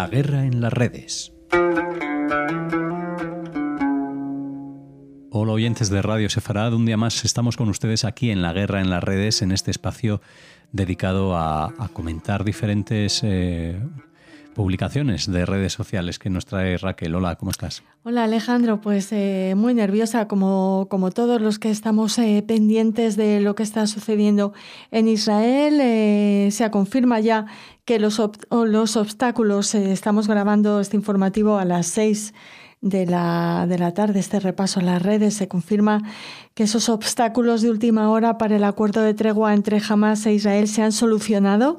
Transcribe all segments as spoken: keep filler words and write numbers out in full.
La guerra en las redes. Hola oyentes de Radio Sefarad, un día más estamos con ustedes aquí en La Guerra en las Redes, en este espacio dedicado a, a comentar diferentes eh, publicaciones de redes sociales que nos trae Raquel. Hola, ¿cómo estás? Hola Alejandro, pues eh, muy nerviosa como, como todos los que estamos eh, pendientes de lo que está sucediendo en Israel. Eh, se confirma ya que los, ob- los obstáculos, eh, estamos grabando este informativo a las seis de la, de la tarde, este repaso a las redes, se confirma que esos obstáculos de última hora para el acuerdo de tregua entre Hamás e Israel se han solucionado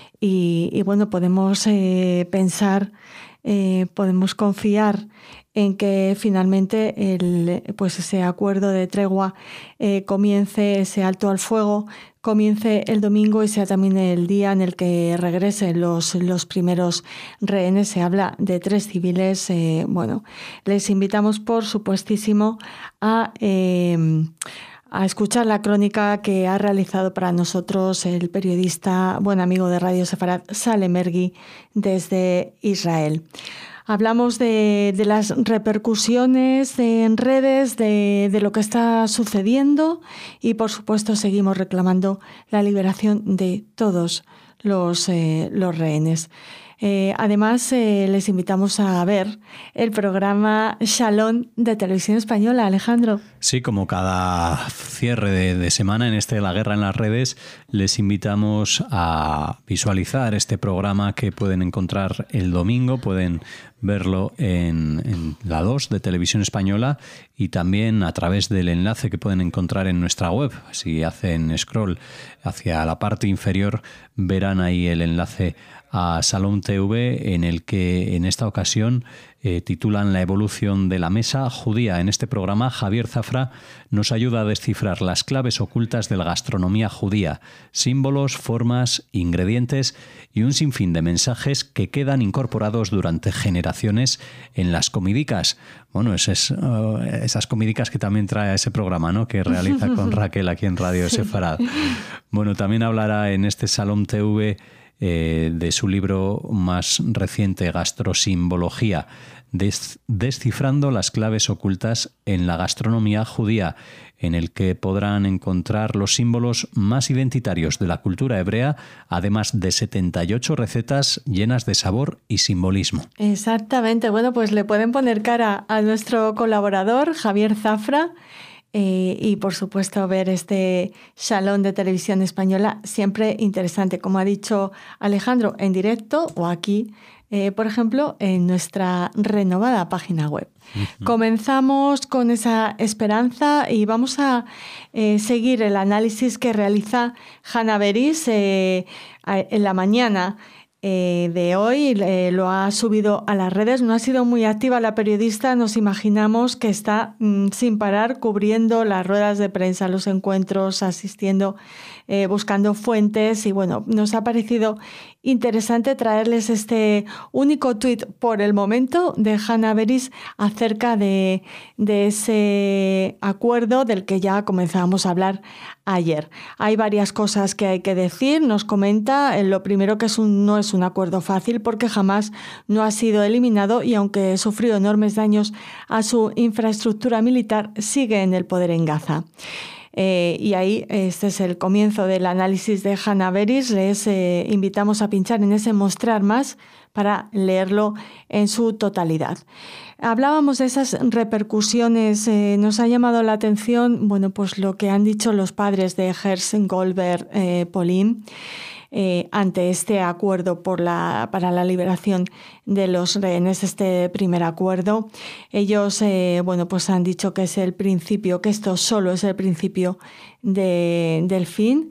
y, y bueno, podemos eh, pensar, eh, podemos confiar en que finalmente el, pues ese acuerdo de tregua eh, comience, ese alto al fuego, comience el domingo y sea también el día en el que regresen los, los primeros rehenes. Se habla de tres civiles. Eh, bueno, les invitamos, por supuestísimo, a... Eh, a escuchar la crónica que ha realizado para nosotros el periodista, buen amigo de Radio Sefarad, Salem Ergi, desde Israel. Hablamos de, de las repercusiones en redes, de, de lo que está sucediendo y, por supuesto, seguimos reclamando la liberación de todos los, eh, los rehenes. Eh, además, eh, les invitamos a ver el programa Shalom de Televisión Española, Alejandro. Sí, como cada cierre de, de semana en este La Guerra en las Redes, les invitamos a visualizar este programa que pueden encontrar el domingo, pueden verlo en, en la dos de Televisión Española y también a través del enlace que pueden encontrar en nuestra web. Si hacen scroll hacia la parte inferior, verán ahí el enlace a Salom T V, en el que en esta ocasión eh, titulan La evolución de la mesa judía. En este programa, Javier Zafra nos ayuda a descifrar las claves ocultas de la gastronomía judía, símbolos, formas, ingredientes y un sinfín de mensajes que quedan incorporados durante generaciones en las comidicas. Bueno, esas, uh, esas comidicas que también trae ese programa, ¿no?, que realiza con Raquel aquí en Radio Sefarad. Bueno, también hablará en este Salom T V Eh, de su libro más reciente, Gastrosimbología, des- descifrando las claves ocultas en la gastronomía judía, en el que podrán encontrar los símbolos más identitarios de la cultura hebrea, además de setenta y ocho recetas llenas de sabor y simbolismo. Exactamente. Bueno, pues le pueden poner cara a nuestro colaborador, Javier Zafra, Eh, y por supuesto ver este Shalom de Televisión Española, siempre interesante, como ha dicho Alejandro, en directo o aquí, eh, por ejemplo, en nuestra renovada página web. Uh-huh. Comenzamos con esa esperanza y vamos a eh, seguir el análisis que realiza Hannah Beris eh, en la mañana Eh, de hoy, eh, lo ha subido a las redes. No ha sido muy activa la periodista, nos imaginamos que está mm, sin parar cubriendo las ruedas de prensa, los encuentros, asistiendo, eh, buscando fuentes y bueno, nos ha parecido interesante traerles este único tuit por el momento de Hannah Beris acerca de, de ese acuerdo del que ya comenzábamos a hablar ayer. Hay varias cosas que hay que decir, nos comenta. Lo primero, que es un, no es un acuerdo fácil porque jamás no ha sido eliminado y aunque sufrió enormes daños a su infraestructura militar, sigue en el poder en Gaza. Eh, y ahí este es el comienzo del análisis de Hannah Beris. Les eh, invitamos a pinchar en ese mostrar más para leerlo en su totalidad. Hablábamos de esas repercusiones, eh, nos ha llamado la atención, bueno, pues lo que han dicho los padres de Herz Goldberg eh, Polin eh, ante este acuerdo por la, para la liberación de los rehenes, este primer acuerdo. Ellos, eh, bueno, pues han dicho que es el principio, que esto solo es el principio de, del fin.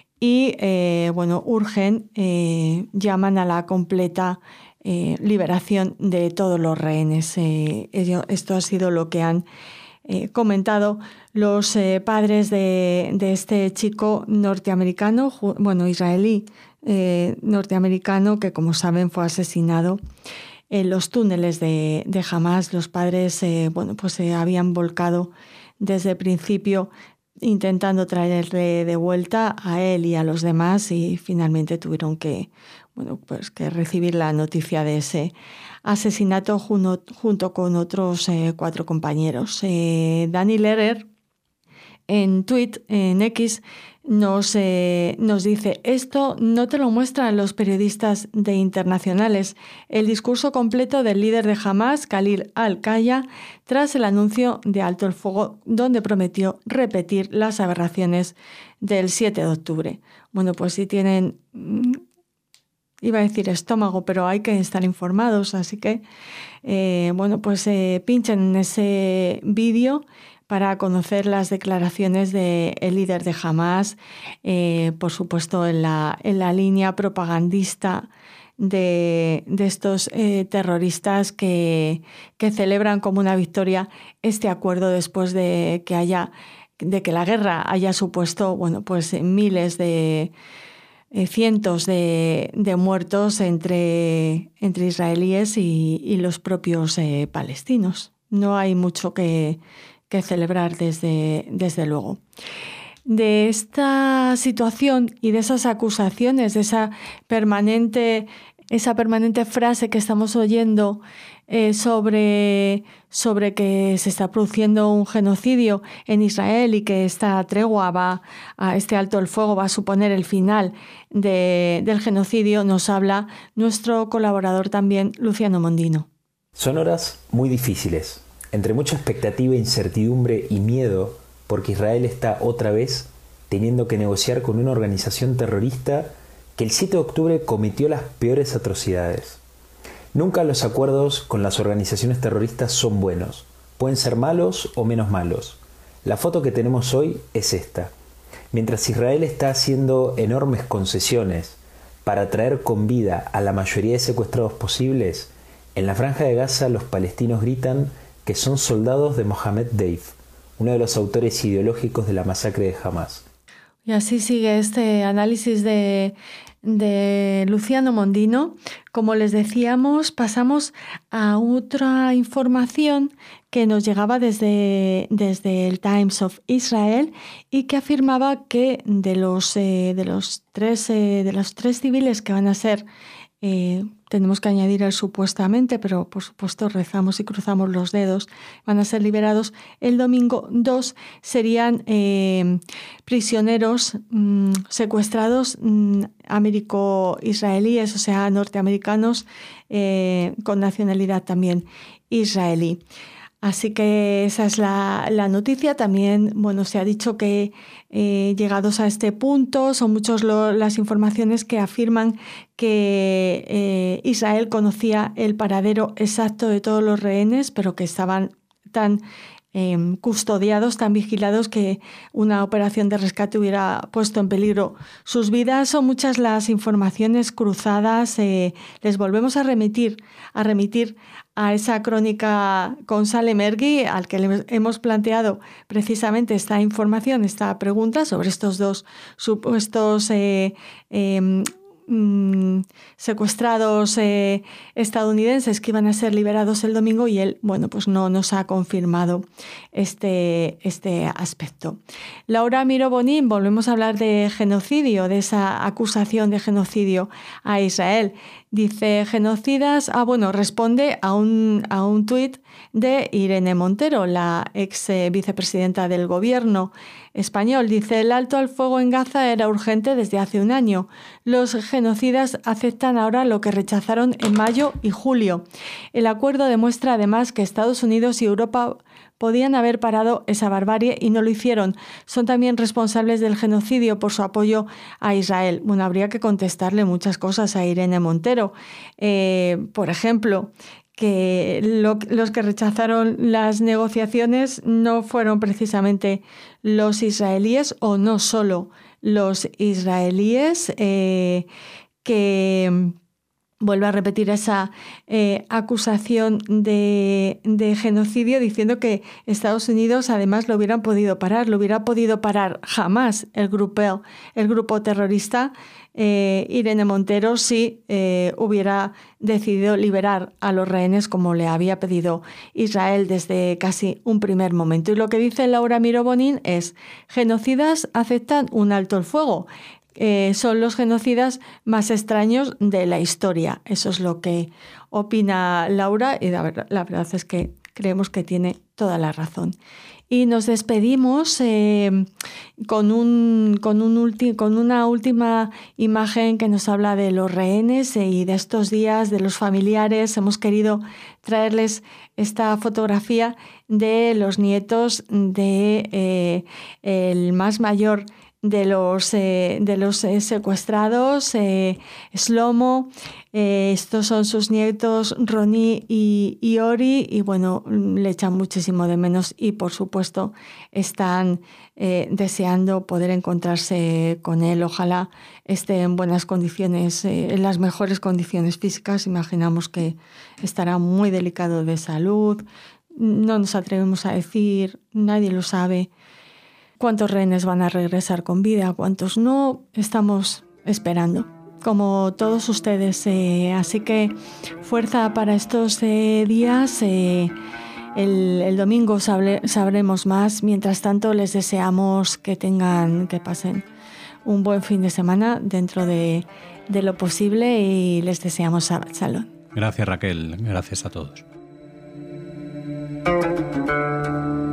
Y, eh, bueno, urgen, eh, llaman a la completa eh, liberación de todos los rehenes. Eh, ello, esto ha sido lo que han eh, comentado los eh, padres de, de este chico norteamericano, ju- bueno, israelí eh, norteamericano, que, como saben, fue asesinado en los túneles de, de Hamás. Los padres, eh, bueno, pues se habían volcado desde el principio intentando traerle de vuelta a él y a los demás, y finalmente tuvieron que, bueno, pues que recibir la noticia de ese asesinato junto, junto con otros eh, cuatro compañeros. Eh, Dani Lehrer, en tweet, en X, nos, eh, nos dice: esto no te lo muestran los periodistas de internacionales. El discurso completo del líder de Hamás, Khalil al-Khaya, tras el anuncio de alto el fuego, donde prometió repetir las aberraciones del siete de octubre. Bueno, pues si tienen, iba a decir estómago, pero hay que estar informados, así que, eh, bueno, pues eh, pinchen en ese vídeo para conocer las declaraciones del líder de Hamás, eh, por supuesto en la, en la línea propagandista de, de estos eh, terroristas que, que celebran como una victoria este acuerdo después de que haya, de que la guerra haya supuesto, bueno, pues miles de eh, cientos de, de muertos entre, entre israelíes y, y los propios eh, palestinos. No hay mucho que que celebrar desde, desde luego. De esta situación y de esas acusaciones, de esa permanente, esa permanente frase que estamos oyendo eh, sobre, sobre que se está produciendo un genocidio en Israel y que esta tregua va, a este alto el fuego va a suponer el final de, del genocidio, nos habla nuestro colaborador también, Luciano Mondino. Son horas muy difíciles, entre mucha expectativa, incertidumbre y miedo, porque Israel está otra vez teniendo que negociar con una organización terrorista que el siete de octubre cometió las peores atrocidades. Nunca los acuerdos con las organizaciones terroristas son buenos. Pueden ser malos o menos malos. La foto que tenemos hoy es esta. Mientras Israel está haciendo enormes concesiones para traer con vida a la mayoría de secuestrados posibles, en la Franja de Gaza los palestinos gritan que son soldados de Mohammed Deif, uno de los autores ideológicos de la masacre de Hamás. Y así sigue este análisis de, de Luciano Mondino. Como les decíamos, pasamos a otra información que nos llegaba desde, desde el Times of Israel y que afirmaba que de los, eh, de los, tres, eh, de los tres civiles que van a ser Eh, tenemos que añadir el supuestamente, pero por supuesto rezamos y cruzamos los dedos, van a ser liberados el domingo. Dos serían eh, prisioneros mmm, secuestrados mmm, américo-israelíes, o sea, norteamericanos eh, con nacionalidad también israelí. Así que esa es la, la noticia. También, bueno, se ha dicho que eh, llegados a este punto, son muchas las informaciones que afirman que eh, Israel conocía el paradero exacto de todos los rehenes, pero que estaban tan eh, custodiados, tan vigilados, que una operación de rescate hubiera puesto en peligro sus vidas. Son muchas las informaciones cruzadas. Eh, les volvemos a remitir, a remitir a esa crónica con Salem Ergi, al que le hemos planteado precisamente esta información, esta pregunta sobre estos dos supuestos eh, eh, mm, secuestrados eh, estadounidenses que iban a ser liberados el domingo, y él, bueno, pues no nos ha confirmado este, este aspecto. Laura Miró Bonín, volvemos a hablar de genocidio, de esa acusación de genocidio a Israel. Dice, genocidas, ah bueno, responde a un, a un tuit de Irene Montero, la ex eh, vicepresidenta del gobierno español. Dice, el alto al fuego en Gaza era urgente desde hace un año. Los genocidas aceptan ahora lo que rechazaron en mayo y julio. El acuerdo demuestra además que Estados Unidos y Europa podían haber parado esa barbarie y no lo hicieron. Son también responsables del genocidio por su apoyo a Israel. Bueno, habría que contestarle muchas cosas a Irene Montero. Eh, por ejemplo, que lo, los que rechazaron las negociaciones no fueron precisamente los israelíes, o no solo los israelíes, eh, que... vuelve a repetir esa eh, acusación de, de genocidio, diciendo que Estados Unidos además lo hubieran podido parar, lo hubiera podido parar jamás el grupo, el grupo terrorista eh, Irene Montero si eh, hubiera decidido liberar a los rehenes como le había pedido Israel desde casi un primer momento. Y lo que dice Laura Miró Bonín es: genocidas aceptan un alto el fuego. Eh, son los genocidas más extraños de la historia. Eso es lo que opina Laura y la verdad, la verdad es que creemos que tiene toda la razón. Y nos despedimos eh, con, un, con, un ulti, con una última imagen que nos habla de los rehenes y de estos días, de los familiares. Hemos querido traerles esta fotografía de los nietos de eh, el más mayor de los, eh, de los eh, secuestrados, eh, Shlomo. Eh, estos son sus nietos Roni y, y Ori, y bueno, le echan muchísimo de menos y por supuesto están eh, deseando poder encontrarse con él. Ojalá esté en buenas condiciones, eh, en las mejores condiciones físicas. Imaginamos que estará muy delicado de salud. No nos atrevemos a decir, nadie lo sabe. ¿Cuántos rehenes van a regresar con vida? ¿Cuántos no? Estamos esperando, como todos ustedes. Eh, así que fuerza para estos eh, días. Eh, el, el domingo sabre, sabremos más. Mientras tanto, les deseamos que tengan, que pasen un buen fin de semana dentro de, de lo posible y les deseamos Shalom. Gracias, Raquel. Gracias a todos.